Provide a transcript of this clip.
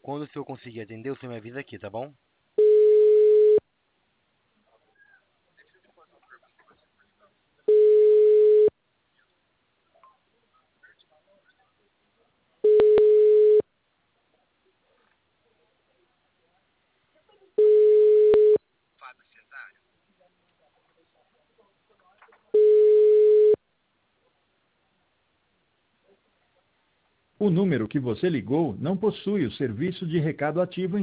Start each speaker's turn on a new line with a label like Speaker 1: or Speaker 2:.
Speaker 1: Quando o senhor conseguir atender, o senhor me avisa aqui, tá bom?
Speaker 2: O número que você ligou não possui o serviço de recado ativo em